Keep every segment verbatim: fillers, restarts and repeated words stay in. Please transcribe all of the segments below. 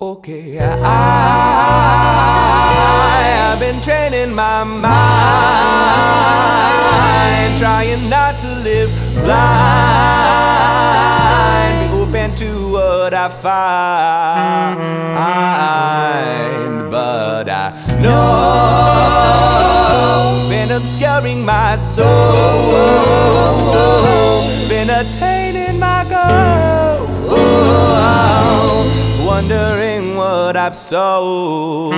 Okay, I, I've been training my mind, trying not to live blind, be open to what I find. But I know, been obscuring my soul, been attaining my goal, wondering what I've sold.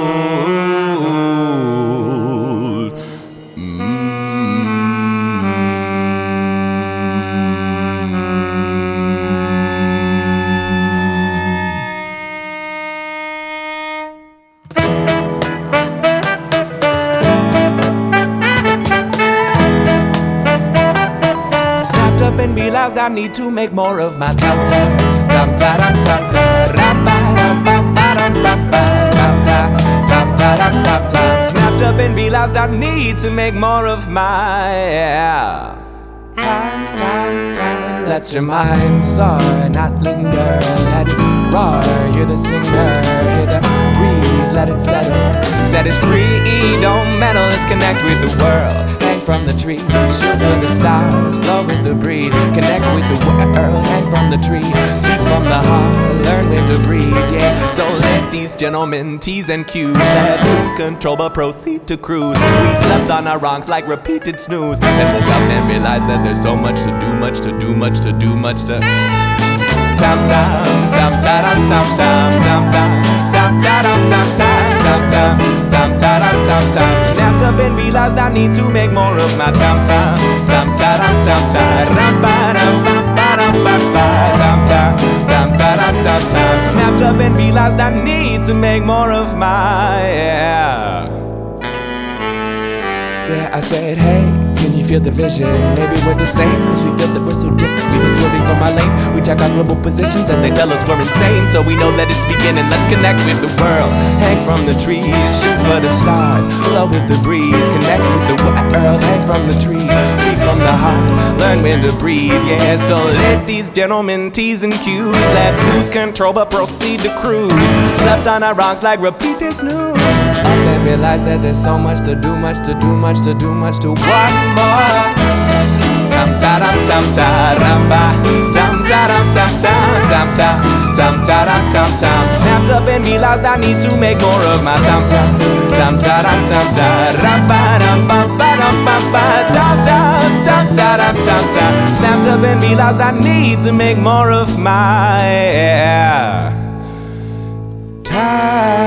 Snapped up and realized I need to make more of my tam tam tam tam tam tam tam tam tam tam. Snapped up and realized I need to make more of my yeah. Time, time, time. Let your mind soar, not linger. Let it roar. You're the singer. Hear the breeze. Let it settle. Set it free. Don't meddle. Let's connect with the world. Hang from the trees. Shoot for the stars. Flow with the breeze. Connect with the world. Hang from the tree. Speak from the heart. Learn when to breathe. Yeah. So let these gentlemen tease and cues. Let's lose control but proceed to cruise. We slept on our wrongs like repeated snooze. And woke up and realized that there's so much to do, much to do, much to do, much to. Tam tam tam tam tam tam tam tam tam tam tam tam tam tam tam tam tam. Snapped up and realized I need to make more of my tam tam tam tam tam tam tam tam tam tam tam. Snapped up and realized I need to make more of my yeah. Yeah, I said, hey, can you feel the vision? Maybe we're the same, cause we feel that we're so different. We've been swerving from our lanes. We check our global positions and they tell us we're insane. So we know that it's beginning. Let's connect with the world. Hang from the trees, shoot for the stars. Flow with the breeze, connect with the world. Hang from the trees, speak from the heart. Learn when to breathe, yeah. So let these gentlemen tease and cues. Let's lose control but proceed to cruise. Slept on our wrongs like repeated snooze. I realize that there's so much to do, much to do, much to do, much to want more. Tam tam tam tam tam tam tam tam tam tam tam tam tam tam. Snapped up and realized I need to make more of my tam tam tam tam tam tam tam tam tam. Snapped up and realized I need to make more of my time.